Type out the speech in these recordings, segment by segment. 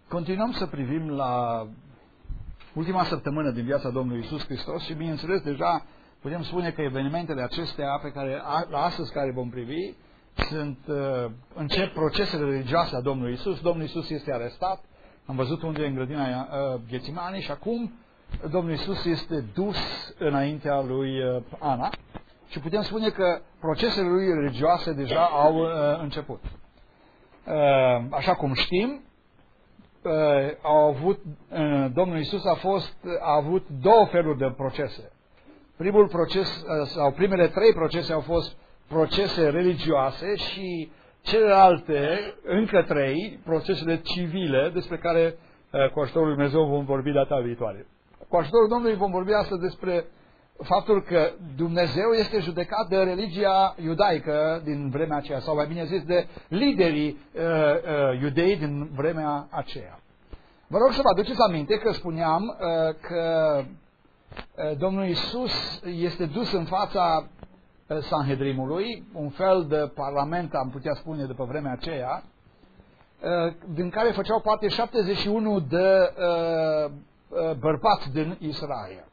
Continuăm să privim la ultima săptămână din viața Domnului Iisus Hristos și, bineînțeles, deja putem spune că evenimentele acestea pe care la astăzi care vom privi încep procesele religioase a Domnului Iisus. Domnul Iisus este arestat, am văzut unde în grădina Ghețimani și acum Domnul Iisus este dus înaintea lui Ana și putem spune că procesele lui religioase deja au început. Așa cum știm, Domnul Iisus a avut două feluri de procese. Primul proces, sau primele trei procese au fost procese religioase și celelalte, încă trei, procesele civile, despre care cu ajutorul Lui Dumnezeu vom vorbi data viitoare. Cu ajutorul Domnului vom vorbi astăzi despre faptul că Dumnezeu este judecat de religia iudaică din vremea aceea, sau mai bine zis de liderii iudei din vremea aceea. Vă rog să vă aduceți aminte că spuneam că Domnul Iisus este dus în fața Sanhedrimului, un fel de parlament, am putea spune, după vremea aceea, din care făceau parte 71 de bărbați din Israel.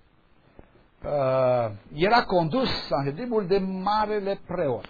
Era condus Sanhedrimul de marele preot.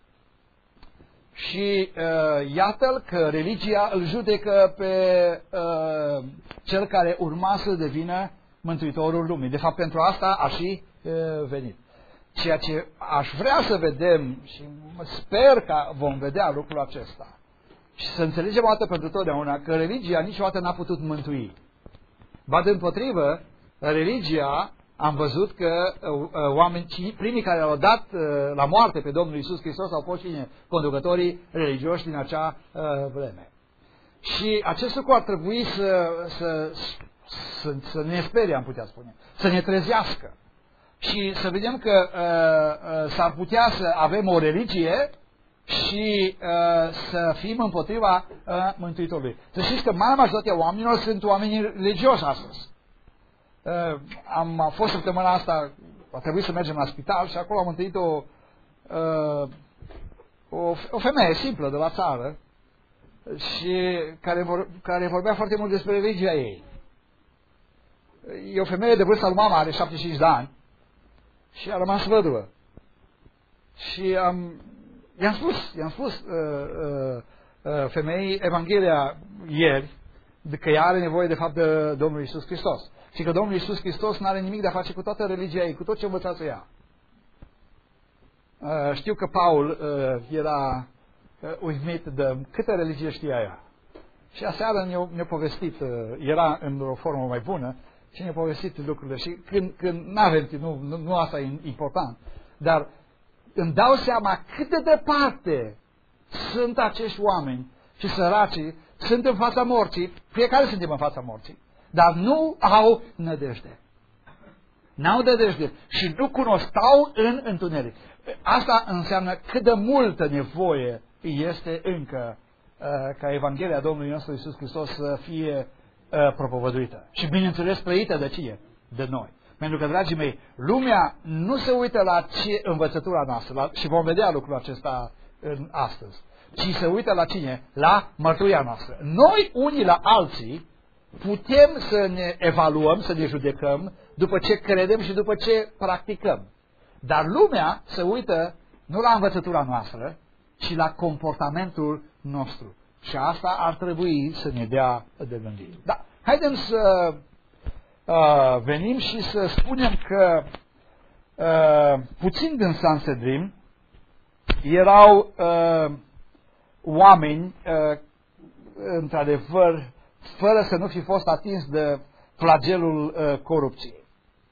Și iată-l că religia îl judecă pe cel care urma să devină Mântuitorul lumii. De fapt, pentru asta a și venit. Ceea ce aș vrea să vedem și sper că vom vedea lucrul acesta și să înțelegem o dată pentru totdeauna că religia niciodată n-a putut mântui. Ba dimpotrivă, religia, am văzut că primii care l-au dat la moarte pe Domnul Iisus Hristos au fost cine? Conducătorii religioși din acea vreme. Și acest lucru ar trebui să ne sperie, am putea spune, să ne trezească. Și să vedem că s-ar putea să avem o religie și să fim împotriva Mântuitorului. Să știți că marea majoritatea oamenilor sunt oameni religioși astăzi. Am fost săptămâna asta, a trebuit să mergem la spital și acolo am întâlnit o femeie simplă de la țară și care vorbea foarte mult despre religia ei. E o femeie de vârsta lui mama, are 75 de ani și a rămas văduvă. Și i-am spus femeii Evanghelia ieri că ea are nevoie de fapt de Domnul Iisus Hristos. Și că Domnul Iisus Hristos nu are nimic de a face cu toată religia ei, cu tot ce învățați ea. Știu că Paul era uimit de câtă religie știa ea. Și aseară ne-a povestit, era în o formă mai bună, și ne-a povestit lucrurile. Și când n-avem timp, nu asta e important, dar îmi dau seama cât de departe sunt acești oameni și săracii, sunt în fața morții, fiecare suntem în fața morții, dar nu au nădejde. N-au nădejde și nu cunosc, stau în întuneric. Asta înseamnă cât de multă nevoie este încă ca Evanghelia Domnului nostru Iisus Hristos să fie propovăduită. Și bineînțeles trăită de cine? De noi. Pentru că, dragii mei, lumea nu se uită la ce învățătura noastră, și vom vedea lucrul acesta astăzi, ci se uită la cine? La mărturia noastră. Noi, unii la alții, putem să ne evaluăm, să ne judecăm după ce credem și după ce practicăm. Dar lumea se uită nu la învățătura noastră, ci la comportamentul nostru. Și asta ar trebui să ne dea de gândit. Da, haidem să venim și să spunem că puțin din Sanhedrim erau oameni, într-adevăr, fără să nu fi fost atins de flagelul corupției.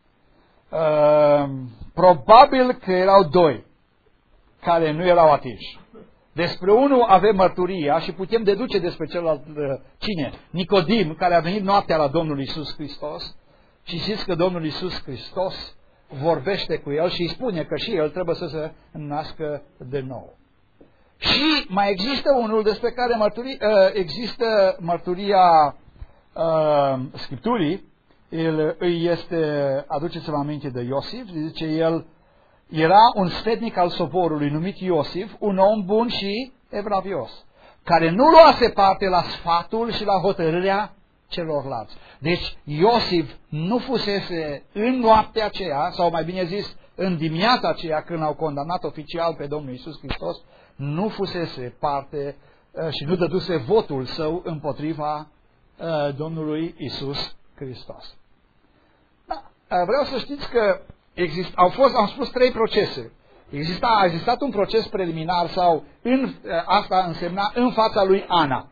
Probabil că erau doi care nu erau atinși. Despre unul avem mărturia și putem deduce despre celălalt cine? Nicodim, care a venit noaptea la Domnul Iisus Hristos și știți că Domnul Iisus Hristos vorbește cu el și îi spune că și el trebuie să se nască de nou. Și mai există unul despre care există mărturia Scripturii, aduceți-vă aminte de Iosif, zice el, era un sfetnic al soborului numit Iosif, un om bun și evlavios, care nu luase parte la sfatul și la hotărârea celorlalți. Deci Iosif nu fusese în noaptea aceea, sau mai bine zis, în dimineața aceea când l-au condamnat oficial pe Domnul Iisus Hristos, nu fusese parte și nu dăduse votul său împotriva Domnului Iisus Hristos. Da, vreau să știți că am spus 3 procese. A existat un proces preliminar sau asta însemna în fața lui Ana.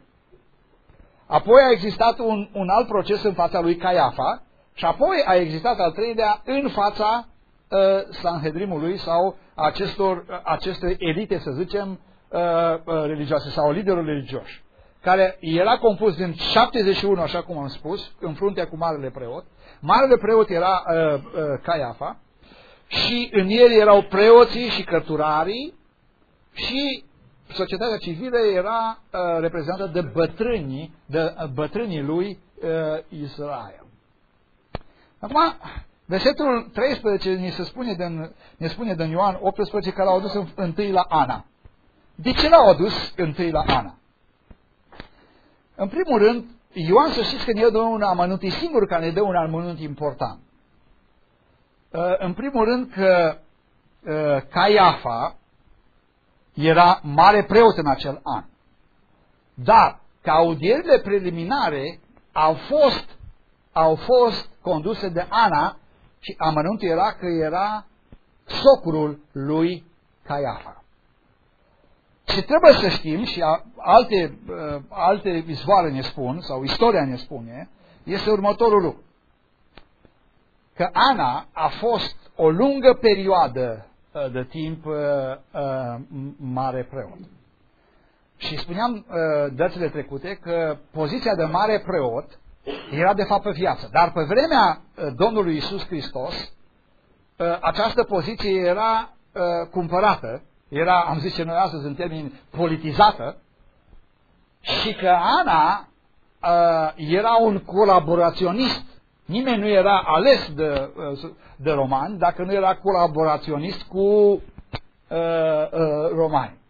Apoi a existat un alt proces în fața lui Caiafa și apoi a existat al 3-lea în fața Sanhedrimului sau aceste elite, să zicem, religioase sau liderul religioși, care era compus din 71, așa cum am spus, în fruntea cu marele preot. Marele preot era Caiafa și în el erau preoții și cărturarii și societatea civilă era reprezentată de bătrânii lui Israel. Acum, versetul 13 ne spune din Ioan 18 că l-au adus întâi la Ana. De ce l-au adus întâi la Ana? În primul rând, Ioan, să știți că ne dă un amănunt, e singur care ne dă un amănunt important. În primul rând că Caiafa era mare preot în acel an. Dar că audierile preliminare au fost conduse de Ana și amănuntul era că era socrul lui Caiafa. Ce trebuie să știm și alte izvoare ne spun, sau istoria ne spune, este următorul lucru. Că Ana a fost o lungă perioadă de timp mare preot. Și spuneam dățile trecute că poziția de mare preot era de fapt pe viață. Dar pe vremea Domnului Iisus Hristos, această poziție era cumpărată, era, am zice noi astăzi în termeni, politizată, și că Ana era un colaboraționist. Nimeni nu era ales de romani dacă nu era colaboraționist cu romani.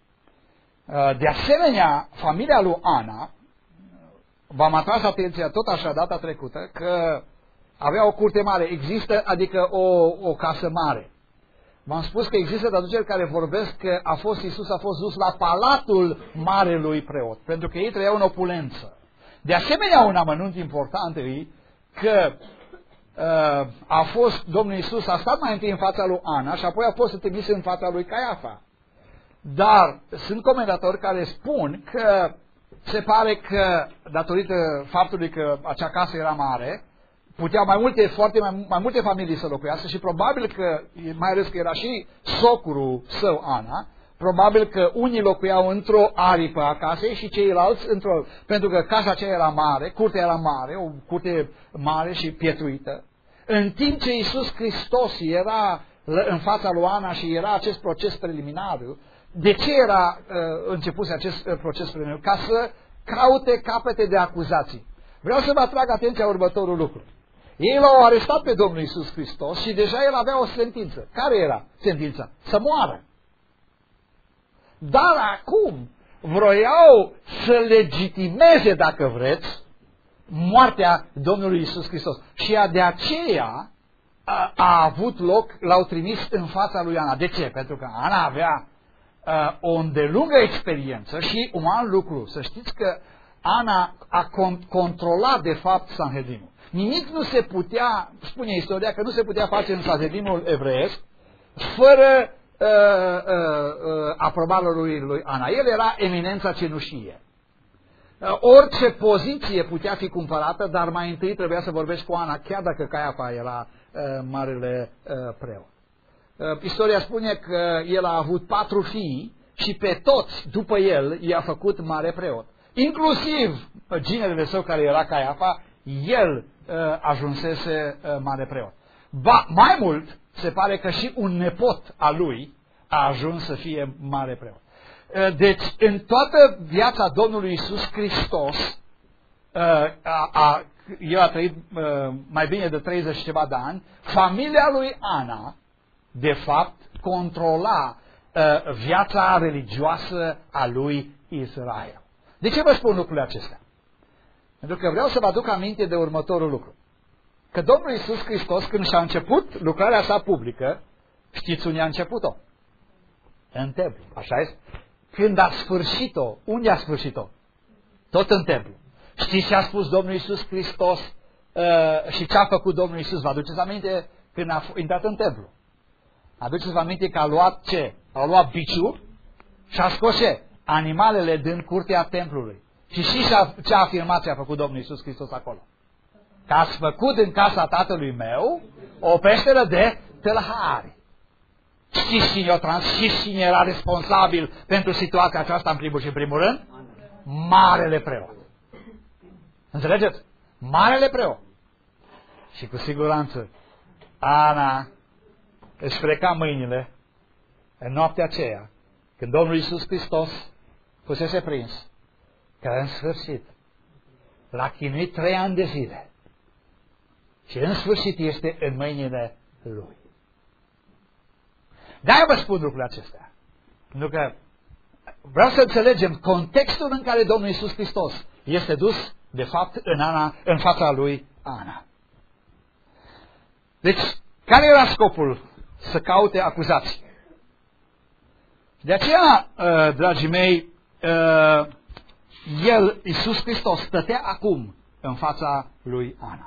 De asemenea, familia lui Ana, v-am atras atenția tot așa data trecută, că avea o curte mare, există, adică o casă mare. V-am spus că există traduceri care vorbesc că Iisus a fost dus la palatul marelui preot, pentru că ei trăiau în opulență. De asemenea, un amănunt important e că Domnul Iisus a stat mai întâi în fața lui Ana și apoi a fost trimis în fața lui Caiafa. Dar sunt comentatori care spun că se pare că, datorită faptului că acea casă era mare, puteau mai multe familii să locuiască și probabil că, mai ales că era și socrul său Ana, probabil că unii locuiau într-o aripă a casei și ceilalți într-o... Pentru că casa aceea era mare, curtea era mare, o curte mare și pietruită. În timp ce Iisus Hristos era în fața lui Ana și era acest proces preliminar, de ce era început acest proces preliminar? Ca să caute capete de acuzații. Vreau să vă atrag atenția următorul lucru. Ei l-au arestat pe Domnul Iisus Hristos și deja el avea o sentință. Care era sentința? Să moară. Dar acum vroiau să legitimeze, dacă vreți, moartea Domnului Iisus Hristos. Și de aceea a avut loc, l-au trimis în fața lui Ana. De ce? Pentru că Ana avea o îndelungă experiență și un alt lucru. Să știți că Ana a controlat de fapt Sanhedrinul. Nimic nu se putea, spune istoria, că nu se putea face în Sanhedrinul evreiesc fără aprobarea lui Ana. El era eminența cenușie. Orice poziție putea fi cumpărată, dar mai întâi trebuia să vorbești cu Ana, chiar dacă Caiafa era marele preot. Istoria spune că el a avut 4 fii și pe toți, după el, i-a făcut mare preot. Inclusiv ginerele său, care era Caiafa, el ajunsese mare preot. Ba, mai mult, se pare că și un nepot al lui a ajuns să fie mare preot. Deci, în toată viața Domnului Iisus Hristos, el a trăit mai bine de 30 și ceva de ani, familia lui Ana, de fapt, controla viața religioasă a lui Israel. De ce vă spun lucrurile acestea? Pentru că vreau să vă aduc aminte de următorul lucru. Că Domnul Iisus Hristos, când și-a început lucrarea sa publică, știți unde a început-o? În templu, așa este? Când a sfârșit-o, unde a sfârșit-o? Tot în templu. Știți ce a spus Domnul Iisus Hristos și ce a făcut Domnul Iisus? Vă aduceți aminte când a intrat în templu? Aduceți aminte că a luat ce? A luat biciul și a scos ce? Animalele din curtea templului. Și ce afirmație a făcut Domnul Iisus Hristos acolo? Că ați făcut în casa tatălui meu o peșteră de tâlhari. Știți cine era responsabil pentru situația aceasta în primul și în primul rând? Marele preot. Înțelegeți? Marele preot. Și cu siguranță Ana își freca mâinile în noaptea aceea, când Domnul Iisus Hristos fusese prins, că în sfârșit l-a chinuit 3 ani de zile și în sfârșit este în mâinile Lui. De-aia vă spun lucrurile acestea. Pentru că vreau să înțelegem contextul în care Domnul Iisus Hristos este dus, de fapt, în fața lui Ana. Deci, care era scopul? Să caute acuzații. De aceea, dragii mei, Iisus Hristos, stătea acum în fața lui Ana.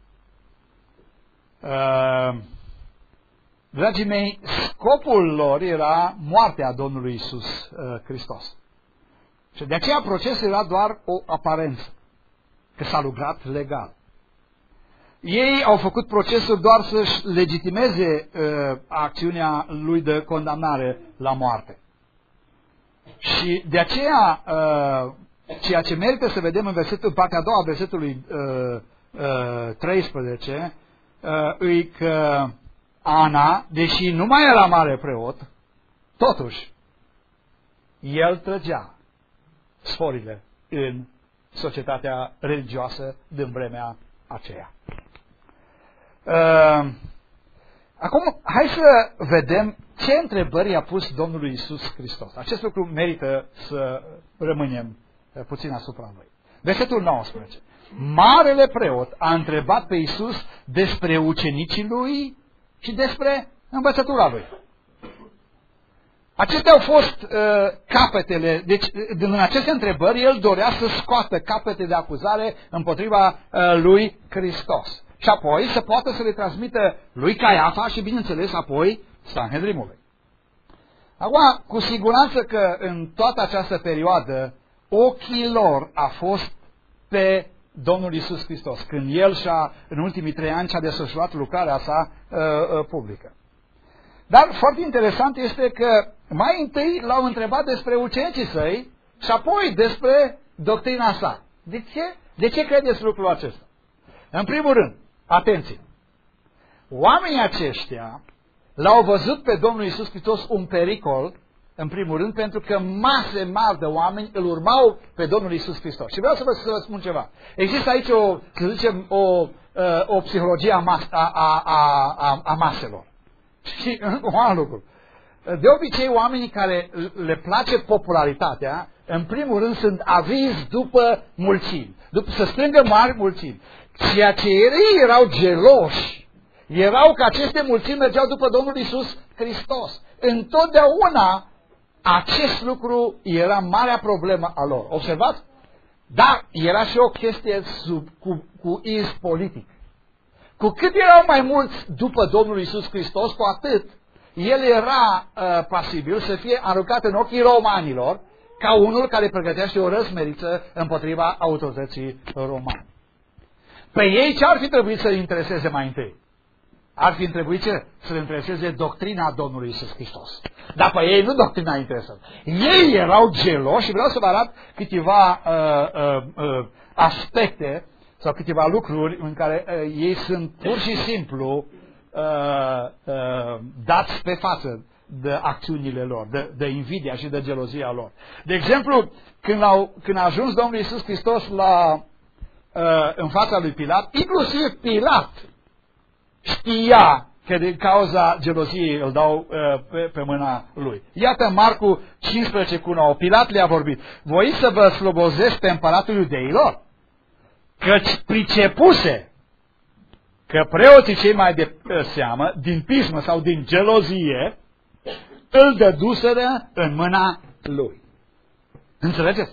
Dragii mei, scopul lor era moartea Domnului Iisus Hristos. Și de aceea procesul era doar o aparență, că s-a lucrat legal. Ei au făcut procesul doar să-și legitimeze acțiunea lui de condamnare la moarte. Și de aceea, ceea ce merită să vedem în partea a doua, versetului 13, e că Ana, deși nu mai era mare preot, totuși, el trăgea sforile în societatea religioasă din vremea aceea. Acum, hai să vedem ce întrebări a pus Domnului Iisus Hristos. Acest lucru merită să rămânem puțin asupra lui. Versetul 19. Marele preot a întrebat pe Iisus despre ucenicii lui și despre învățătura lui. Acestea au fost capetele, deci din aceste întrebări el dorea să scoată capete de acuzare împotriva lui Hristos. Și apoi să poată să le transmită lui Caiafa și, bineînțeles, apoi Sanhedrimului. Acum, cu siguranță că în toată această perioadă ochii lor a fost pe Domnul Iisus Hristos, când el în ultimii 3 ani și-a desfășurat lucrarea sa publică. Dar foarte interesant este că mai întâi l-au întrebat despre ucenicii săi și apoi despre doctrina sa. De ce? De ce credeți lucrul acesta? În primul rând, atenție! Oamenii aceștia l-au văzut pe Domnul Iisus Hristos un pericol, în primul rând, pentru că mase mari de oameni îl urmau pe Domnul Iisus Hristos. Și vreau să vă spun ceva. Există aici o psihologie a maselor. Și un alt lucru. De obicei, oamenii care le place popularitatea, în primul rând sunt avizi după mulțimi, să strângă mari mulțimi. Ceea ce ei erau geloși, erau că aceste mulțimi mergeau după Domnul Iisus Hristos. Întotdeauna acest lucru era marea problemă a lor. Observați? Dar era și o chestie cu iz politic. Cu cât erau mai mulți după Domnul Iisus Hristos, cu atât el era pasibil să fie aruncat în ochii romanilor ca unul care pregătește o răsmeriță împotriva autorității romane. Pe ei ce ar fi trebuit să-i intereseze mai întâi? Ar fi trebuit să le intereseze doctrina Domnului Iisus Hristos. Dar pe ei nu doctrina interesează. Ei erau geloși și vreau să vă arăt câteva aspecte sau câteva lucruri în care ei sunt pur și simplu dați pe față de acțiunile lor, de invidia și de gelozia lor. De exemplu, când a ajuns Domnul Iisus Hristos în fața lui Pilat, inclusiv Pilat știa că din cauza geloziei îl dau pe mâna lui. Iată Marcu 15:9. Pilat le-a vorbit: voiți să vă slobozesc pe împăratul iudeilor? Căci pricepuse că preoții cei mai de seamă, din pismă sau din gelozie, îl dăduseră în mâna lui. Înțelegeți?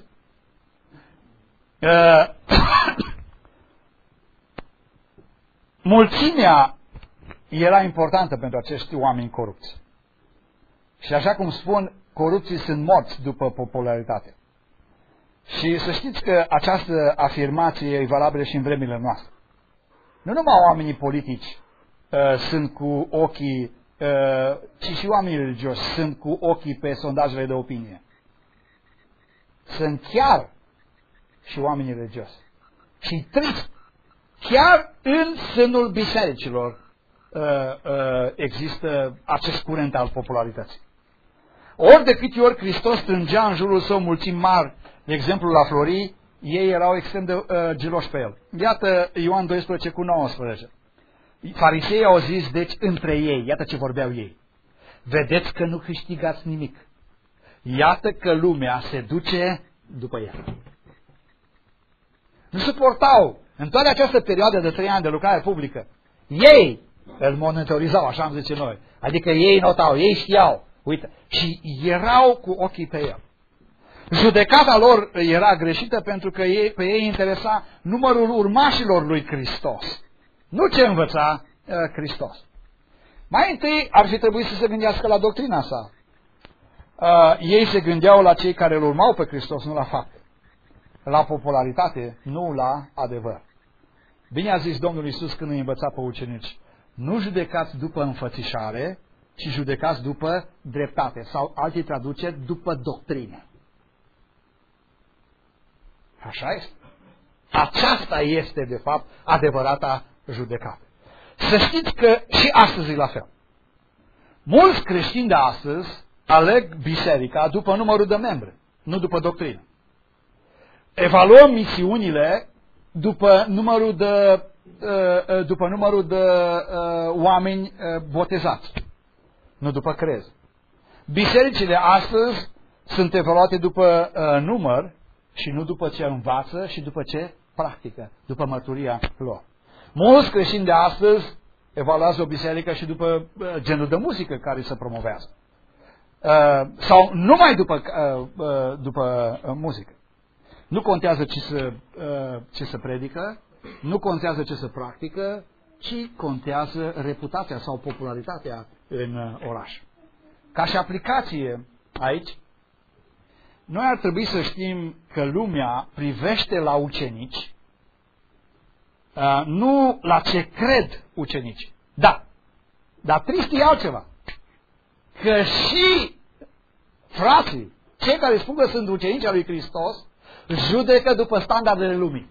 Mulțimea era importantă pentru acești oameni corupți. Și așa cum spun, corupții sunt morți după popularitate. Și să știți că această afirmație e valabilă și în vremile noastre. Nu numai oamenii politici sunt cu ochii, ci și oamenii religioși sunt cu ochii pe sondajele de opinie. Sunt chiar și oamenii religioși. Și trist, chiar în sânul bisericilor există acest curent al popularității. Ori de câte ori Hristos strângea în jurul său mulțimi mari, de exemplu la Florii, ei erau extrem de geloși pe el. Iată Ioan 12:19. Fariseii au zis, deci, între ei, iată ce vorbeau ei. Vedeți că nu câștigați nimic. Iată că lumea se duce după el. Nu suportau, în toată această perioadă de 3 ani de lucrare publică, ei îl monitorizau, așa am zice noi. Adică ei notau, ei știau, uite, și erau cu ochii pe el. Judecata lor era greșită pentru că pe ei interesa numărul urmașilor lui Hristos. Nu ce învăța Hristos. Mai întâi ar fi trebuit să se gândească la doctrina sa. Ei se gândeau la cei care îl urmau pe Hristos, nu la fapt. La popularitate, nu la adevăr. Bine a zis Domnul Iisus când îi învăța pe ucenici. Nu judecați după înfățișare, ci judecați după dreptate. Sau alții traduce după doctrine. Așa este. Aceasta este, de fapt, adevărata judecată. Să știți că și astăzi e la fel. Mulți creștini de astăzi aleg biserica după numărul de membri, nu după doctrină. Evaluăm misiunile după numărul de oameni botezați, nu după crez. Bisericile astăzi sunt evaluate după număr și nu după ce învață și după ce practică, după mărturia lor. Mulți creștini de astăzi evaluează o biserică și după genul de muzică care se promovează. Sau numai după muzică. Nu contează ce se predică, nu contează ce se practică, ci contează reputația sau popularitatea în oraș. Ca și aplicație aici, noi ar trebui să știm că lumea privește la ucenici, nu la ce cred ucenici. Da, dar trist e altceva. Că și frații, cei care spun că sunt ucenici al lui Hristos, judecă după standardele lumii.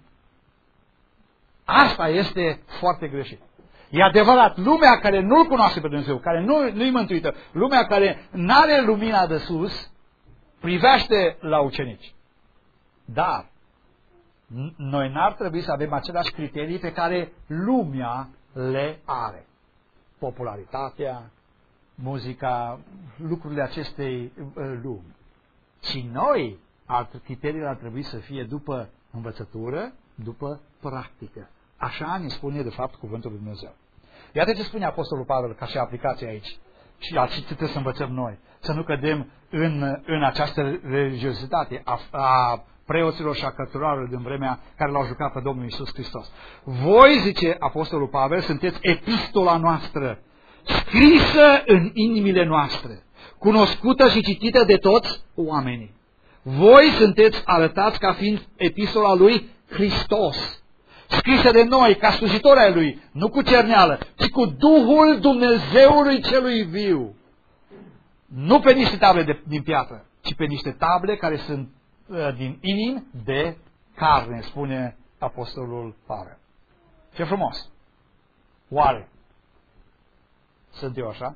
Asta este foarte greșit. E adevărat, lumea care nu-L cunoaște pe Dumnezeu, care nu-i mântuită, lumea care n-are lumina de sus, privește la ucenici. Dar noi n-ar trebui să avem aceleași criterii pe care lumea le are. Popularitatea, muzica, lucrurile acestei lumi. Și noi, criteriile ar trebui să fie după învățătură, după practică. Așa ne spune de fapt cuvântul lui Dumnezeu. Iată ce spune Apostolul Pavel ca și aplicație aici. Și ce trebuie să învățăm noi. Să nu cădem în această religiozitate a preoților și a cărturarilor din vremea care l-au jucat pe Domnul Iisus Hristos. Voi, zice Apostolul Pavel, sunteți epistola noastră, scrisă în inimile noastre, cunoscută și citită de toți oamenii. Voi sunteți arătați ca fiind epistola lui Hristos, scrisă de noi ca slujitori ai Lui, nu cu cerneală, ci cu Duhul Dumnezeului celui viu. Nu pe niște table din piatră, ci pe niște table care sunt din inimi de carne, spune Apostolul Pavel. Ce frumos! Oare sunt eu așa?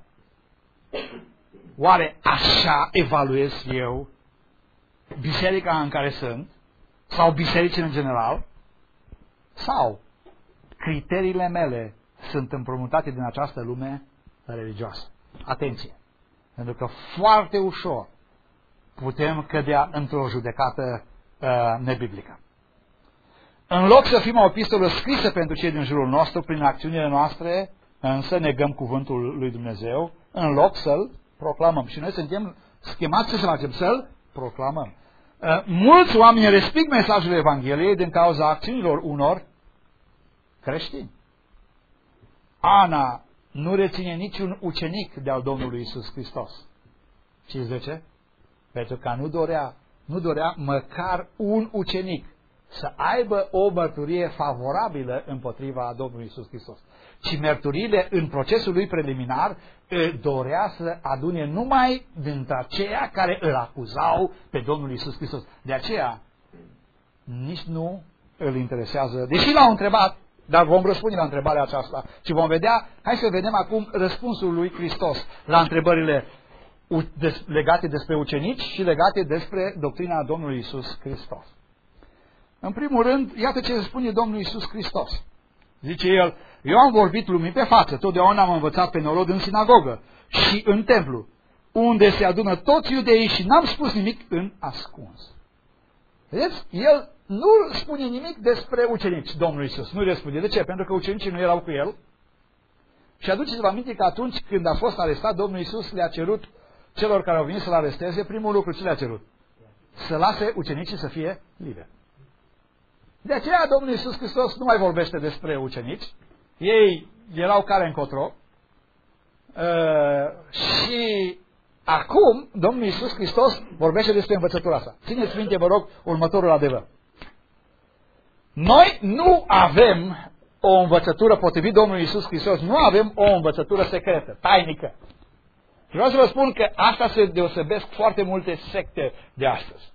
Oare așa evaluez eu biserica în care sunt? Sau bisericile în general? Sau criteriile mele sunt împrumutate din această lume religioasă? Atenție! Pentru că foarte ușor putem cădea într-o judecată nebiblică. În loc să fim o epistolă scrisă pentru cei din jurul nostru, prin acțiunile noastre, însă negăm cuvântul lui Dumnezeu, în loc să-l proclamăm. Și noi suntem schemați să facem, să-l proclamăm. Mulți oameni resping mesajul Evangheliei din cauza acțiunilor unor creștini. Ana nu reține niciun ucenic de-al Domnului Iisus Hristos. Știți de ce? Pentru că nu dorea măcar un ucenic să aibă o mărturie favorabilă împotriva Domnului Iisus Hristos. Ci mărturiile în procesul lui preliminar dorea să adune numai dintre aceia care îl acuzau pe Domnul Iisus Hristos. De aceea nici nu îl interesează, deși l-au întrebat, dar vom răspunde la întrebarea aceasta și vom vedea, hai să vedem acum răspunsul lui Hristos la întrebările legate despre ucenici și legate despre doctrina Domnului Iisus Hristos. În primul rând, iată ce spune Domnul Iisus Hristos. Zice el, eu am vorbit lumii pe față, totdeauna am învățat pe norod în sinagogă și în templu, unde se adună toți iudeii și n-am spus nimic în ascuns. Vedeți? El nu spune nimic despre ucenici, Domnul Iisus. Nu răspunde. De ce? Pentru că ucenicii nu erau cu el. Și aduceți-vă aminte că atunci când a fost arestat, Domnul Iisus le-a cerut celor care au venit să-l aresteze, primul lucru ce le-a cerut? Să lase ucenicii să fie liberi. De aceea Domnul Iisus Hristos nu mai vorbește despre ucenici. Ei erau care încotro. Și acum Domnul Iisus Hristos vorbește despre învățătura sa. Țineți minte, vă rog, următorul adevăr. Noi nu avem o învățătură potrivit Domnului Iisus Hristos, nu avem o învățătură secretă, tainică. Și vreau să vă spun că asta se deosebesc foarte multe secte de astăzi.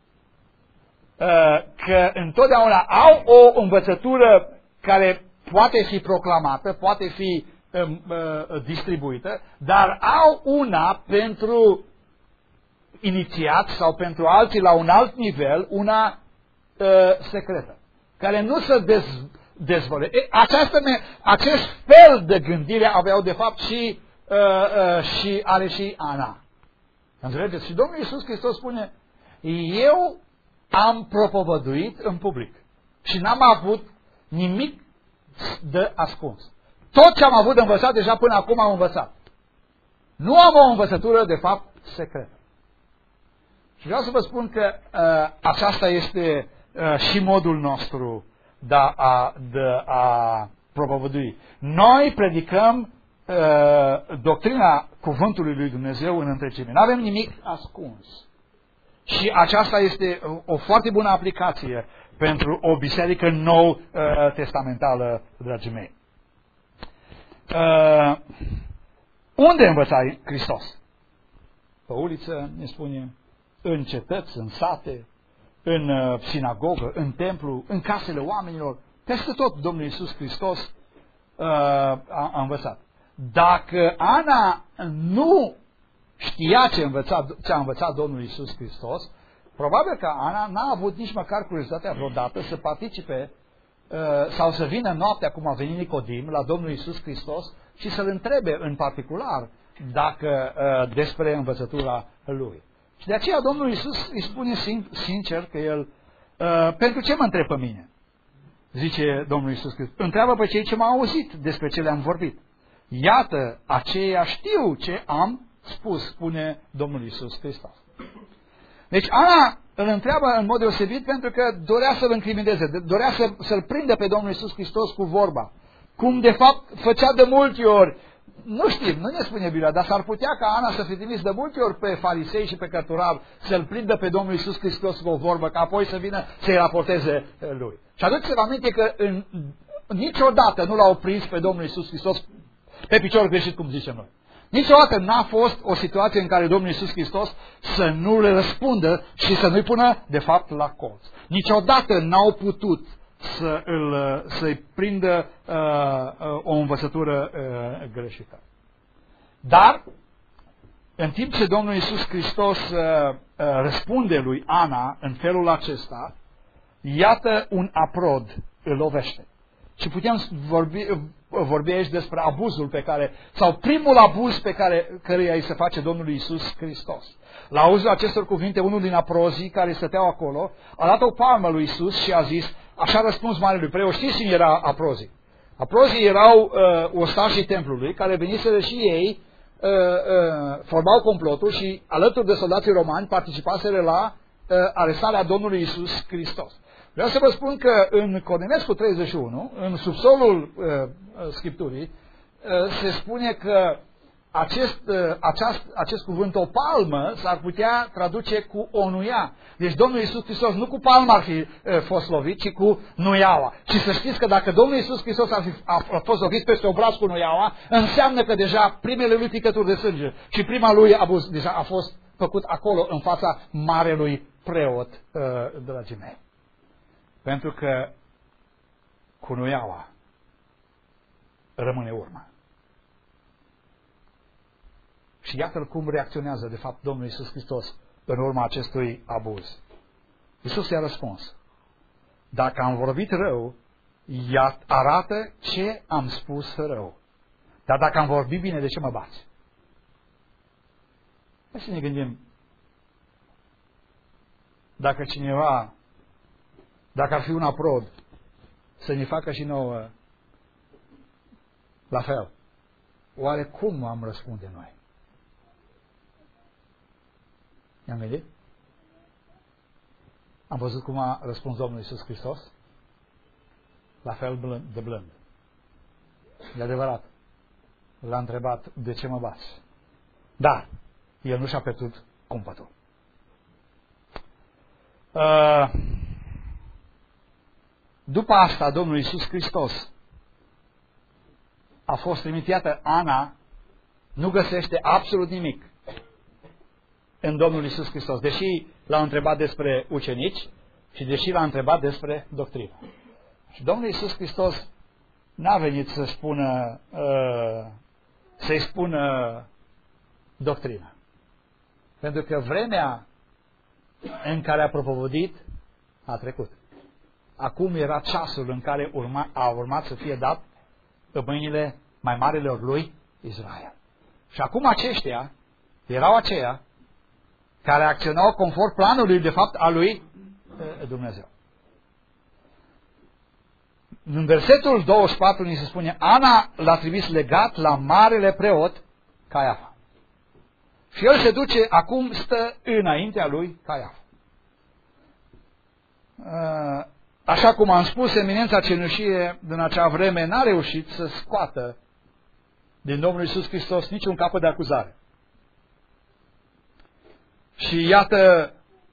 Că întotdeauna au o învățătură care poate fi proclamată, poate fi distribuită, dar au una pentru inițiat sau pentru alții la un alt nivel, una secretă, care nu se dezvăluie. Acest fel de gândire aveau de fapt și are și Ana. Înțelegeți? Și Domnul Iisus Hristos spune, eu am propovăduit în public și n-am avut nimic de ascuns. Tot ce am avut de învățat, deja până acum am învățat. Nu am o învățătură, de fapt, secretă. Și vreau să vă spun că aceasta este și modul nostru de a propovădui. Noi predicăm doctrina cuvântului lui Dumnezeu în întregime. Nu avem nimic ascuns. Și aceasta este o foarte bună aplicație pentru o biserică nou-testamentală, dragii mei. Unde învăța Hristos? Pe uliță, ne spune, în cetăți, în sate, în sinagogă, în templu, în casele oamenilor. Peste tot Domnul Iisus Hristos a învățat. Dacă Ana nu știa ce a învățat Domnul Iisus Hristos, probabil că Ana n-a avut nici măcar curiozitatea vreodată să participe sau să vină noaptea, cum a venit Nicodim, la Domnul Iisus Hristos și să-L întrebe în particular despre învățătura Lui. Și de aceea Domnul Iisus îi spune sincer că El, pentru ce mă întreb pe mine? Zice Domnul Iisus Hristos. Întreabă pe cei ce m-au auzit despre ce le-am vorbit. Iată, aceia știu ce am spus, spune Domnul Iisus Hristos. Deci Ana îl întreabă în mod deosebit pentru că dorea să-l incrimineze, dorea să-l prindă pe Domnul Iisus Hristos cu vorba. Cum de fapt făcea de multe ori. Nu știm, nu ne spune Biblia, dar s-ar putea ca Ana să fi trimis de multe ori pe farisei și pe cărturari să-l prindă pe Domnul Iisus Hristos cu o vorbă, ca apoi să vină să-i raporteze lui. Și aduceți-vă aminte că niciodată nu l-au prins pe Domnul Iisus Hristos pe picior greșit, cum zicem noi. Niciodată n-a fost o situație în care Domnul Iisus Hristos să nu le răspundă și să nu-i pună, de fapt, la colț. Niciodată n-au putut să-i prindă o învățătură greșită. Dar, în timp ce Domnul Iisus Hristos răspunde lui Ana în felul acesta, iată un aprod îl lovește. Și putem vorbi aici despre abuzul sau primul abuz căruia îi se face Domnului Iisus Hristos. La auzul acestor cuvinte, unul din aprozii care stăteau acolo a dat o palmă lui Iisus și a zis, așa răspuns marelui preot. Știți cine era aprozii? Aprozii erau ostașii templului, care veniseră și ei, formau complotul și alături de soldații romani participaseră la arestarea Domnului Iisus Hristos. Vreau să vă spun că în Cornilescu 31, în subsolul Scripturii, se spune că acest cuvânt, o palmă, s-ar putea traduce cu o nuia. Deci Domnul Iisus Hristos nu cu palma ar fi fost lovit, ci cu nuiaua. Și să știți că dacă Domnul Iisus Hristos a fost lovit peste obraz cu nuiaua, înseamnă că deja primele lui picături de sânge și prima lui abuz deja a fost făcut acolo, în fața marelui preot, dragii mei. Pentru că cu nuiaua rămâne urmă. Și iată-l cum reacționează, de fapt, Domnul Iisus Hristos în urma acestui abuz. Iisus i-a răspuns: dacă am vorbit rău, arată ce am spus rău. Dar dacă am vorbit bine, de ce mă bați? Hai să ne gândim. Dacă cineva, dacă ar fi un aprod, să ne facă și nouă la fel, oare cum am răspunde noi? I-am gândit? Am văzut cum a răspuns Domnul Iisus Hristos? La fel de blând. E adevărat. L-a întrebat: de ce mă bați? Dar el nu și-a pierdut cumpătul. După asta, Domnul Iisus Hristos a fost trimit. Iată, Ana nu găsește absolut nimic în Domnul Iisus Hristos, deși l-a întrebat despre ucenici și deși l-a întrebat despre doctrină. Și Domnul Iisus Hristos n-a venit să spună, să-i spună doctrina. Pentru că vremea în care a propovăduit a trecut. Acum era ceasul în care a urmat să fie dat în mâinile mai marilor lui Israel. Și acum aceștia erau aceia care acționau conform planului, de fapt, al lui Dumnezeu. În versetul 24 ni se spune: Ana l-a trimis legat la marele preot Caiafa. Și el se duce, acum stă înaintea lui Caiafa. Așa cum am spus, eminența cenușie din acea vreme n-a reușit să scoată din Domnul Iisus Hristos niciun capăt de acuzare. Și iată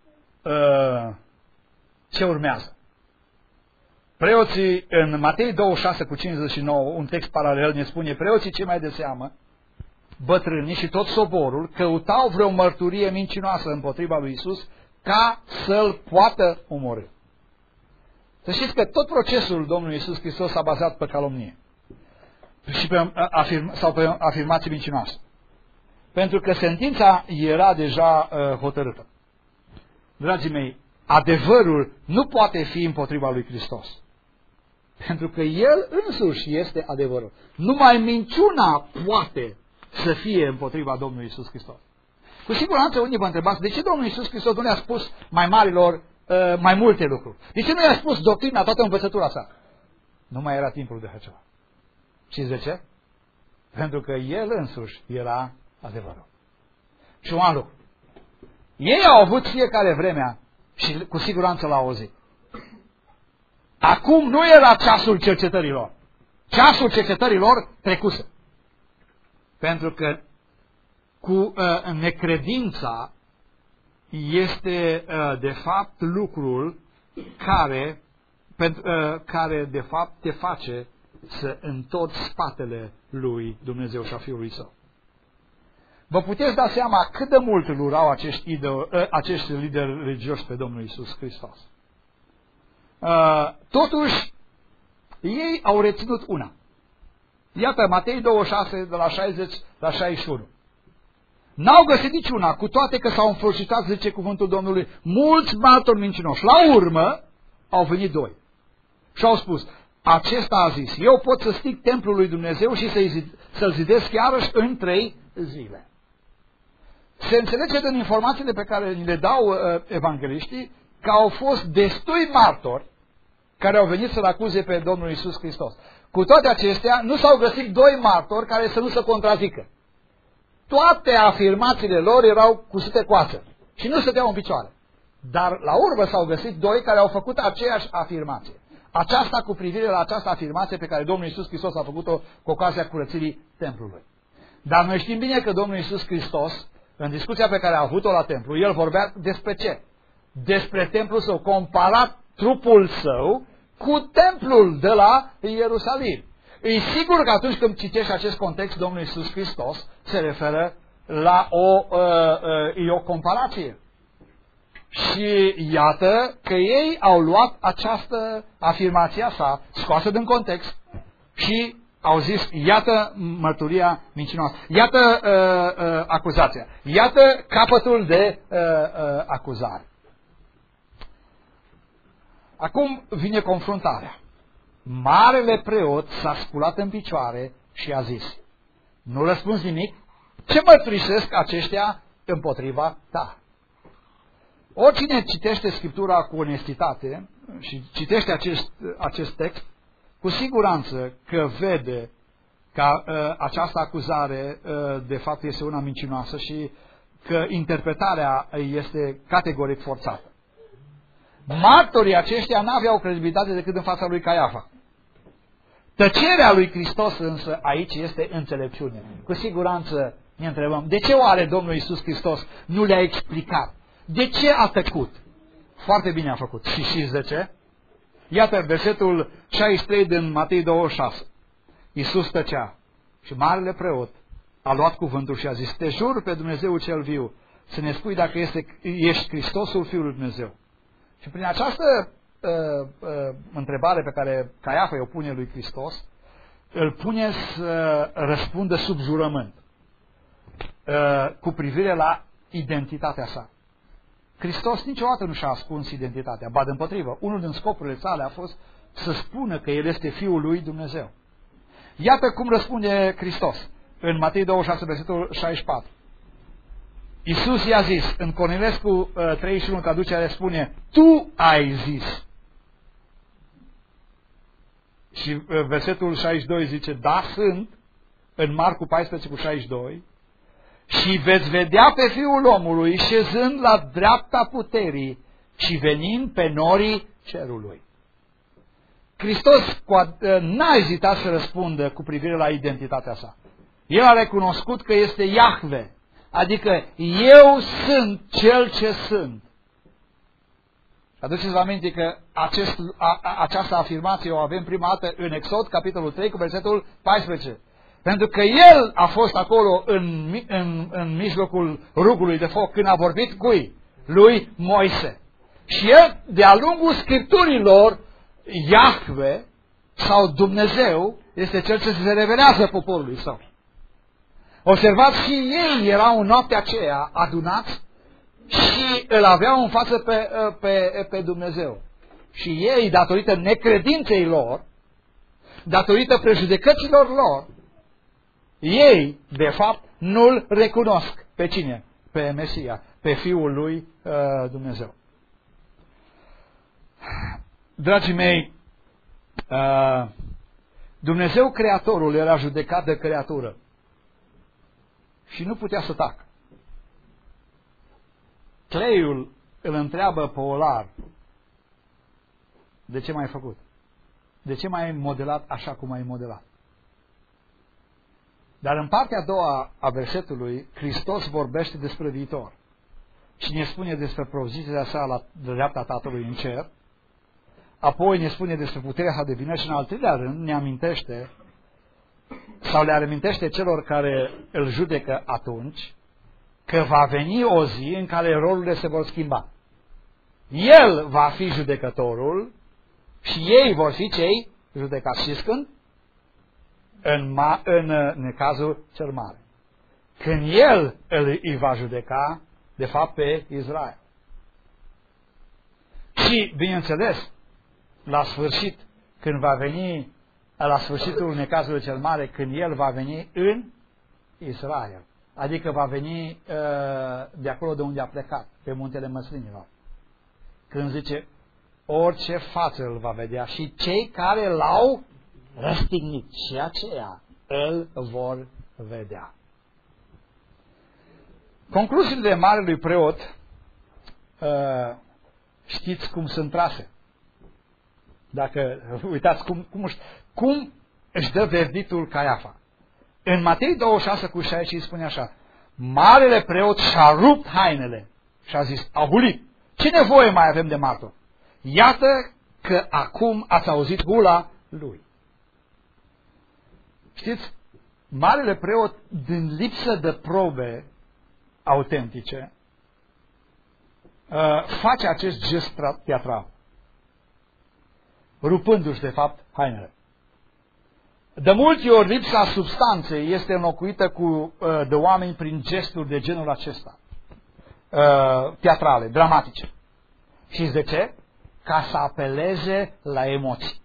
ce urmează. Preoții, în Matei 26:59, un text paralel ne spune: preoții cei mai de seamă, bătrânii și tot soborul, căutau vreo mărturie mincinoasă împotriva lui Iisus ca să-l poată omorî. Să știți că tot procesul Domnului Iisus Hristos s-a bazat pe calomnie și pe afirmații mincinoase. Pentru că sentința era deja hotărâtă. Dragii mei, adevărul nu poate fi împotriva lui Hristos. Pentru că El însuși este adevărul. Numai minciuna poate să fie împotriva Domnului Iisus Hristos. Cu siguranță unii vă întrebați: de ce Domnul Iisus Hristos nu le-a spus mai marilor mai multe lucruri? De ce nu le-a spus doctrina, toată învățătura sa? Nu mai era timpul de așa. Știți de ce? Pentru că El însuși era adevărul. Și un alt lucru. Ei au avut fiecare vremea și cu siguranță l-au auzit. Acum nu era ceasul cercetărilor. Ceasul cercetărilor trecuse. Pentru că cu necredința este de fapt lucrul care de fapt te face să întorci spatele lui Dumnezeu și a Fiului Său. Vă puteți da seama cât de mult îl urau acești lideri religioși pe Domnul Iisus Hristos. Totuși, ei au reținut una. Iată, Matei 26, de la 60 la 61. N-au găsit niciuna, cu toate că s-au înfrocitat, zice cuvântul Domnului, mulți martori mincinoși. La urmă, au venit doi. Și au spus: acesta a zis: eu pot să stic templul lui Dumnezeu și să-l zidesc iarăși în 3 zile. Se înțelege din informațiile pe care ni le dau evangeliștii că au fost destui martori care au venit să-L acuze pe Domnul Iisus Hristos. Cu toate acestea, nu s-au găsit doi martori care să nu se contrazică. Toate afirmațiile lor erau cusute cu ață și nu stăteau în picioare. Dar la urmă s-au găsit doi care au făcut aceeași afirmație. Aceasta cu privire la această afirmație pe care Domnul Iisus Hristos a făcut-o cu ocazia curățirii templului. Dar noi știm bine că Domnul Iisus Hristos, în discuția pe care a avut-o la templu, El vorbea despre ce? Despre templul său, comparat trupul său cu templul de la Ierusalim. E sigur că atunci când citești acest context, Domnul Iisus Hristos se referă la o comparație. Și iată că ei au luat această afirmație sa, scoasă din context, și au zis, iată mărturia mincinoasă, iată acuzația, iată capătul de acuzare. Acum vine confruntarea. Marele preot s-a sculat în picioare și a zis, nu răspunzi nimic? Ce mărturisesc aceștia împotriva ta? Oricine citește Scriptura cu onestitate și citește acest text, cu siguranță că vede că această acuzare de fapt este una mincinoasă și că interpretarea este categoric forțată. Martorii aceștia n-aveau credibilitate decât în fața lui Caiafa. Tăcerea lui Hristos însă aici este înțelepciune. Cu siguranță ne întrebăm, de ce oare Domnul Iisus Hristos nu le-a explicat? De ce a tăcut? Foarte bine a făcut. Și știți de ce? Iată versetul 63 din Matei 26. Iisus tăcea și marele preot a luat cuvântul și a zis, te jur pe Dumnezeu cel viu să ne spui dacă ești Hristosul Fiul lui Dumnezeu. Și prin această întrebare pe care Caiafa o pune lui Hristos, îl pune să răspundă sub jurământ cu privire la identitatea sa. Hristos niciodată nu și-a ascuns identitatea, ba dimpotrivă, unul din scopurile sale a fost să spună că El este Fiul lui Dumnezeu. Iată cum răspunde Hristos în Matei 26, versetul 64. Iisus i-a zis, în Cornilescu 31, traducerea spune, tu ai zis. Și versetul 62 zice, da, sunt, în Marcu 14 cu 62, și veți vedea pe Fiul omului șezând la dreapta puterii și venind pe norii cerului. Hristos n-a ezitat să răspundă cu privire la identitatea sa. El a recunoscut că este Iahve, adică eu sunt cel ce sunt. Aduceți-vă aminte că această afirmație o avem prima dată în Exod, capitolul 3, cu versetul 14. Pentru că El a fost acolo în mijlocul rugului de foc când a vorbit cui? Lui Moise. Și El, de-a lungul Scripturilor, Iahve sau Dumnezeu este Cel ce se revelează poporului său. Observați, și ei erau în noaptea aceea adunați și îl aveau în față pe Dumnezeu. Și ei, datorită necredinței lor, datorită prejudecăților lor, ei, de fapt, nu-L recunosc. Pe cine? Pe Mesia, pe Fiul lui Dumnezeu. Dragii mei, Dumnezeu Creatorul era judecat de creatură și nu putea să tacă. Cleiul îl întreabă pe olar, de ce m-ai făcut? De ce m-ai modelat așa cum ai modelat? Dar în partea a doua a versetului, Hristos vorbește despre viitor și ne spune despre propoziția sa la dreapta Tatălui în cer, apoi ne spune despre puterea divină și în al treilea rând ne amintește sau le amintește celor care îl judecă atunci că va veni o zi în care rolurile se vor schimba. El va fi judecătorul și ei vor fi cei judecați. Știți când? În cazul cel mare. Când El îi va judeca, de fapt, pe Israel. Și, bineînțeles, la sfârșit, când va veni, la sfârșitul necazului cel mare, când El va veni în Israel. Adică va veni de acolo de unde a plecat, pe muntele Măslinilor. Când zice, orice față îl va vedea și cei care l-au răstignit și aceea îl vor vedea. Concluziile marelui preot, știți cum sunt trase. Dacă uitați cum își dă verdictul Caiafa. În Matei 26:65 spune așa: marele preot și-a rupt hainele și a zis, a hulit. Ce nevoie mai avem de martor? Iată că acum ați auzit gura lui. Știți, marele preot, din lipsă de probe autentice, face acest gest teatral, rupându-și de fapt hainele. De multe ori lipsa substanței este înlocuită de oameni prin gesturi de genul acesta, teatrale, dramatice. Și de ce? Ca să apeleze la emoții.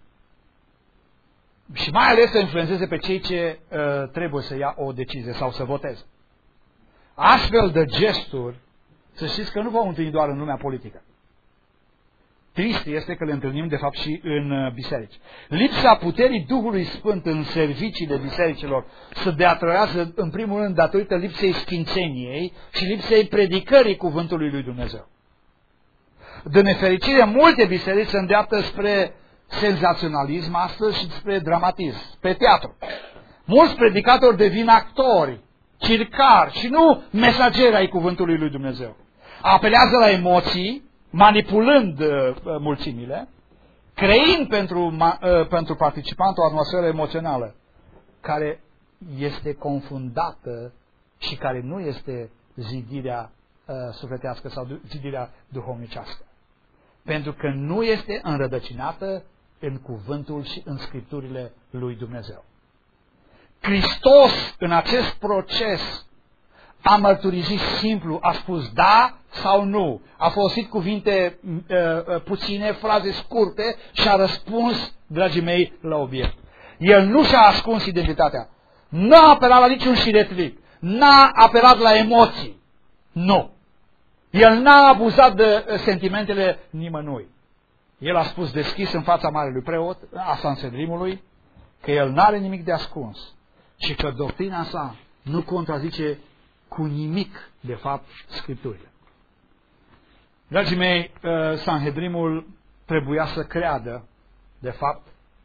Și mai ales să influențeze pe cei ce trebuie să ia o decizie sau să voteze. Astfel de gesturi, să știți că nu vom întâlni doar în lumea politică. Trist este că le întâlnim de fapt și în biserici. Lipsa puterii Duhului Sfânt în serviciile bisericilor se deatorează în primul rând datorită lipsei sfințeniei și lipsei predicării cuvântului lui Dumnezeu. De nefericire, multe biserici se îndreaptă spre senzaționalism astăzi și spre dramatism, spre teatru. Mulți predicatori devin actori, circari și nu mesageri ai cuvântului lui Dumnezeu. Apelează la emoții, manipulând mulțimile, creând pentru participant o atmosferă emoțională care este confundată și care nu este zidirea sufletească sau zidirea duhovnicească. Pentru că nu este înrădăcinată în cuvântul și în scripturile lui Dumnezeu. Hristos în acest proces a mărturisit simplu, a spus da sau nu, a folosit cuvinte puține, fraze scurte și a răspuns, dragii mei, la obiect. El nu și-a ascuns identitatea, n-a apelat la niciun șiretlic, n-a apelat la emoții, nu. El n-a abuzat de sentimentele nimănui. El a spus deschis în fața marelui preot, a Sanhedrinului, că el n-are nimic de ascuns și că doctrina sa nu contrazice cu nimic, de fapt, Scripturile. Dragii mei, Sanhedrinul trebuia să creadă, de fapt,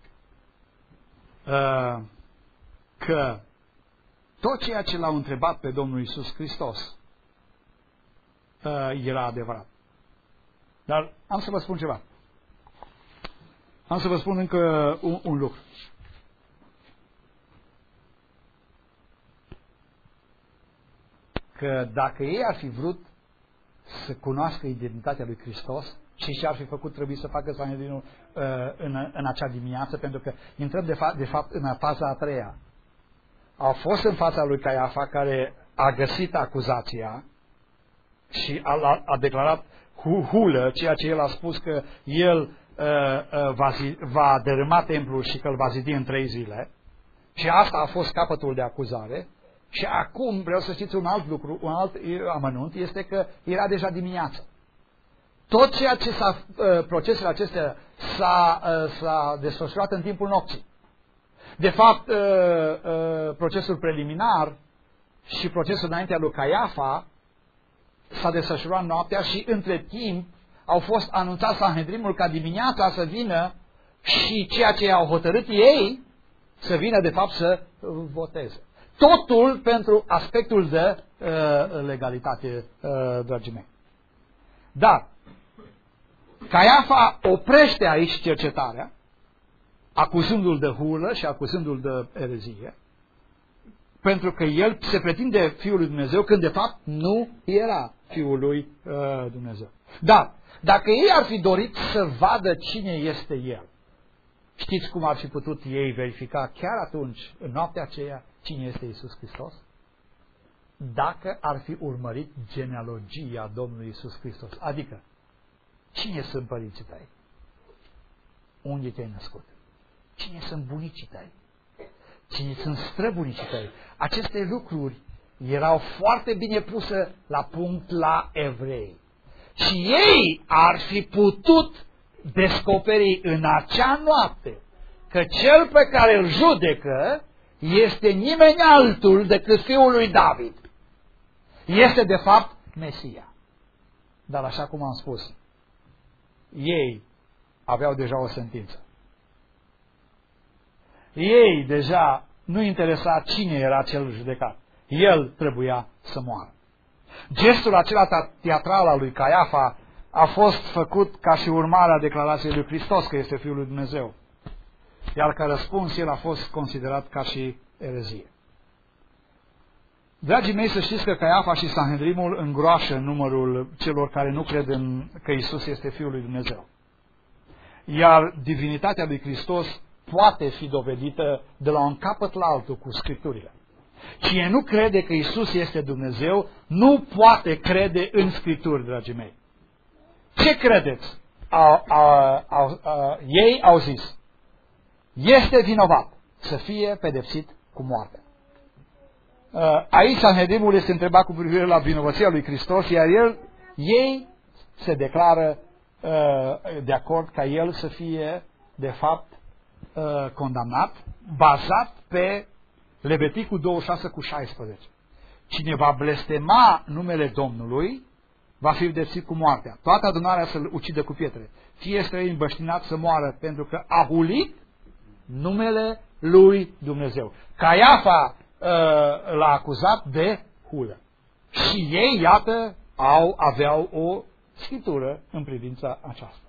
că tot ceea ce l-au întrebat pe Domnul Iisus Hristos era adevărat. Dar am să vă spun ceva. Am să vă spun încă un lucru. Că dacă ei ar fi vrut să cunoască identitatea lui Hristos, și ce ar fi făcut, trebuie să facă Sanhedrinul în acea dimineață, pentru că intrăm de fapt în faza a treia. Au fost în fața lui Caiafa, care a găsit acuzația și a declarat hulă, ceea ce el a spus că el va dărâma templul și că îl va zidi în 3 zile. Și asta a fost capătul de acuzare. Și acum vreau să știți un alt lucru, un alt amănunt, este că era deja dimineață. Tot ceea ce procesele acestea s-a desfășurat în timpul nopții. De fapt, procesul preliminar și procesul înaintea lui Caiafa s-a desfășurat noaptea și între timp au fost anunțați Sanhedrinul ca dimineața să vină și ceea ce au hotărât ei să vină de fapt să voteze. Totul pentru aspectul de legalitate, dragii mei. Dar Caiafa oprește aici cercetarea, acuzându-l de hulă și acuzându-l de erezie, pentru că el se pretinde Fiul lui Dumnezeu, când de fapt nu era Fiul lui Dumnezeu. Dar dacă ei ar fi dorit să vadă cine este el, știți cum ar fi putut ei verifica chiar atunci, în noaptea aceea, cine este Iisus Hristos? Dacă ar fi urmărit genealogia Domnului Iisus Hristos. Adică, cine sunt părinții tăi? Unde te-ai născut? Cine sunt bunicii tăi? Cine sunt străbunicii tăi? Aceste lucruri erau foarte bine puse la punct la evrei. Și ei ar fi putut descoperi în acea noapte că cel pe care îl judecă este nimeni altul decât fiul lui David. Este de fapt Mesia. Dar așa cum am spus, ei aveau deja o sentință. Ei deja nu interesa cine era cel judecat. El trebuia să moară. Gestul acela teatral al lui Caiafa a fost făcut ca și urmare a declarației lui Hristos că este Fiul lui Dumnezeu. Iar ca răspuns, el a fost considerat ca și erezie. Dragii mei, să știți că Caiafa și Sanhedrimul îngroașă numărul celor care nu cred că Iisus este Fiul lui Dumnezeu. Iar divinitatea lui Hristos poate fi dovedită de la un capăt la altul cu Scripturile. Cine nu crede că Iisus este Dumnezeu, nu poate crede în Scripturi, dragii mei. Ce credeți? Ei au zis, este vinovat să fie pedepsit cu moartea. Aici Sanhedrimul este întrebat cu privire la vinovăția lui Hristos, iar ei se declară de acord ca el să fie, de fapt, condamnat, bazat pe Leviticul 26:16. Cine va blestema numele Domnului, va fi pedepsit cu moartea. Toată adunarea să-l ucidă cu pietre. Fie străin băștinat să moară, pentru că a hulit numele lui Dumnezeu. Caiafa l-a acuzat de hulă. Și ei, iată, aveau o scriptură în privința aceasta.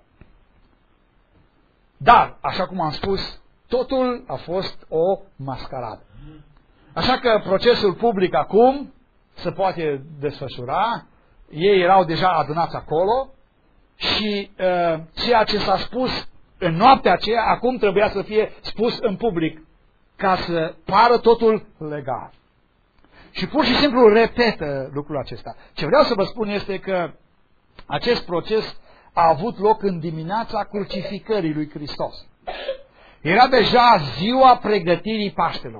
Dar, așa cum am spus, totul a fost o mascaradă. Așa că procesul public acum se poate desfășura. Ei erau deja adunați acolo și ceea ce s-a spus în noaptea aceea, acum trebuia să fie spus în public, ca să pară totul legal. Și pur și simplu repetă lucrul acesta. Ce vreau să vă spun este că acest proces a avut loc în dimineața crucificării lui Hristos. Era deja ziua pregătirii Paștelor.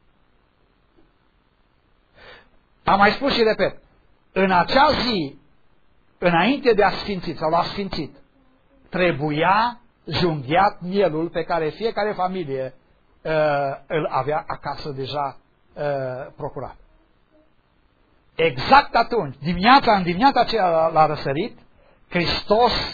Am mai spus și repet, în acea zi, înainte de a sfințit sau la sfințit, trebuia junghiat mielul pe care fiecare familie îl avea acasă deja procurat. Exact atunci, în dimineața aceea la răsărit, Hristos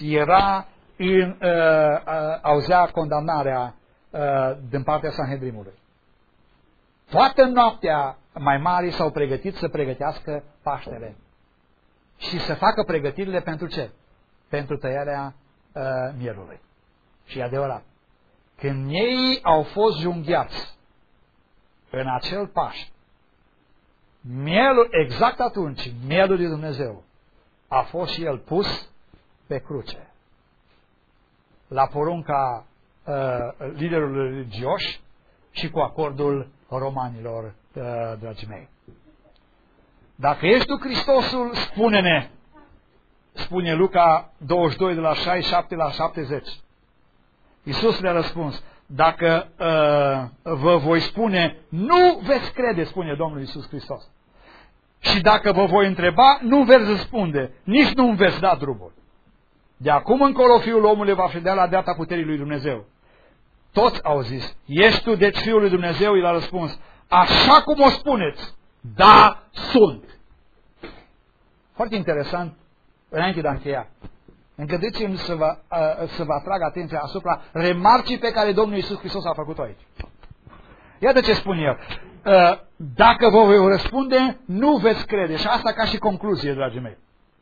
auzea condamnarea din partea Sanhedrimului. Toată noaptea mai mari s-au pregătit să pregătească Paștele și să facă pregătirile pentru ce? Pentru tăiarea mielului. Și e adevărat. Când ei au fost junghiați în acel Paște, mielul, exact atunci, mielul lui Dumnezeu a fost și el pus pe cruce. La porunca liderului religioși și cu acordul romanilor, dragii mei. Dacă ești tu Hristosul, spune-ne, spune Luca 22 de la 67 la 70. Iisus le-a răspuns, dacă vă voi spune, nu veți crede, spune Domnul Iisus Hristos. Și dacă vă voi întreba, nu veți răspunde, nici nu îmi veți da drumul. De acum încolo Fiul omului va ședea la dreapta puterii lui Dumnezeu. Toți au zis, ești tu deci Fiul lui Dumnezeu? El a răspuns, așa cum o spuneți, da, sunt. Foarte interesant, înainte de a încheia. Îngăduiți-mi să vă atrag atenția asupra remarcii pe care Domnul Iisus Hristos a făcut-o aici. Iată ce spune El. Dacă vă voi răspunde, nu veți crede. Și asta ca și concluzie, dragii mei.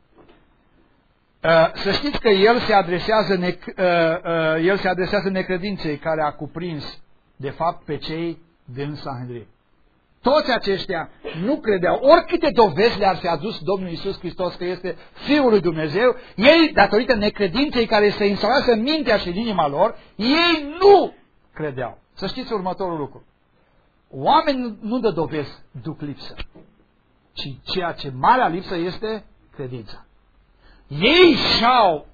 Să știți că El se adresează necredinței care a cuprins, de fapt, pe cei din Sanhedrin. Toți aceștia nu credeau, oricâte dovezi le-ar fi adus Domnul Iisus Hristos că este Fiul lui Dumnezeu, ei, datorită necredinței care se instaurează în mintea și în inima lor, ei nu credeau. Să știți următorul lucru. Oamenii nu dă dovezi, duc lipsă, ci ceea ce marea lipsă este credința. Ei și-au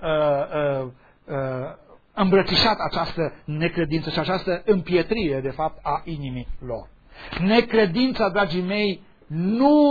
îmbrățișat această necredință și această împietrire, de fapt, a inimii lor. Necredința, dragii mei, nu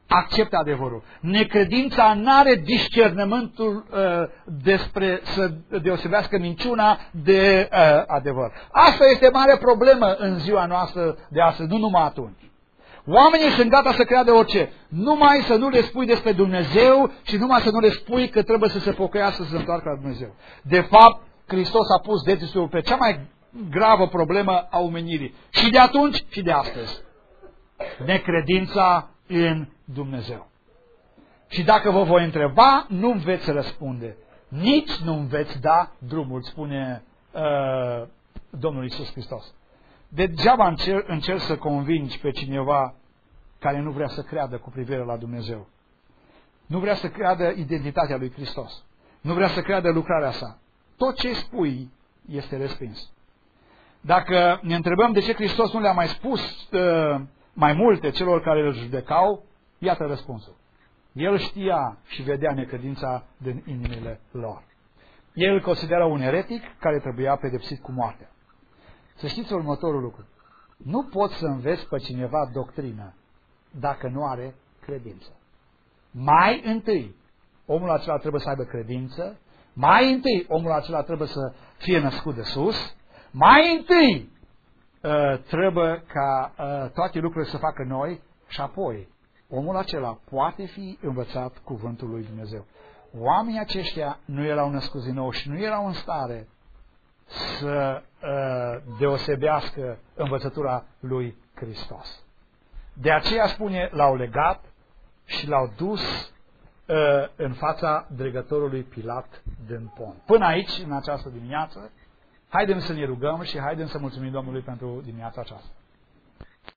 accepte adevărul. Necredința n-are discernământul despre să deosebească minciuna de adevăr. Asta este mare problemă în ziua noastră de astăzi, nu numai atunci. Oamenii sunt gata să creadă orice, numai să nu le spui despre Dumnezeu și numai să nu le spui că trebuie să se pocăiască, să se întoarcă la Dumnezeu. De fapt, Hristos a pus degetul pe cea mai gravă problemă a omenirii. Și de atunci și de astăzi. Necredința în Dumnezeu. Și dacă vă voi întreba, nu-mi veți răspunde. Nici nu-mi veți da drumul, spune Domnul Iisus Hristos. Degeaba încerc să convingi pe cineva care nu vrea să creadă cu privire la Dumnezeu. Nu vrea să creadă identitatea lui Hristos. Nu vrea să creadă lucrarea sa. Tot ce spui este respins. Dacă ne întrebăm de ce Hristos nu le-a mai spus mai multe celor care îl judecau, iată răspunsul. El știa și vedea necredința din inimile lor. El îl considera un eretic care trebuia pedepsit cu moartea. Să știți următorul lucru. Nu poți să înveți pe cineva doctrină dacă nu are credință. Mai întâi, omul acela trebuie să aibă credință, mai întâi omul acela trebuie să fie născut de sus, mai întâi trebuie ca toate lucrurile să facă noi și apoi omul acela poate fi învățat cuvântul lui Dumnezeu. Oamenii aceștia nu erau născuți din nou și nu erau în stare să deosebească învățătura lui Hristos. De aceea spune, l-au legat și l-au dus în fața dregătorului Pilat din Pont. Până aici, în această dimineață, haidem să ne rugăm și haidem să mulțumim Domnului pentru dimineața aceasta.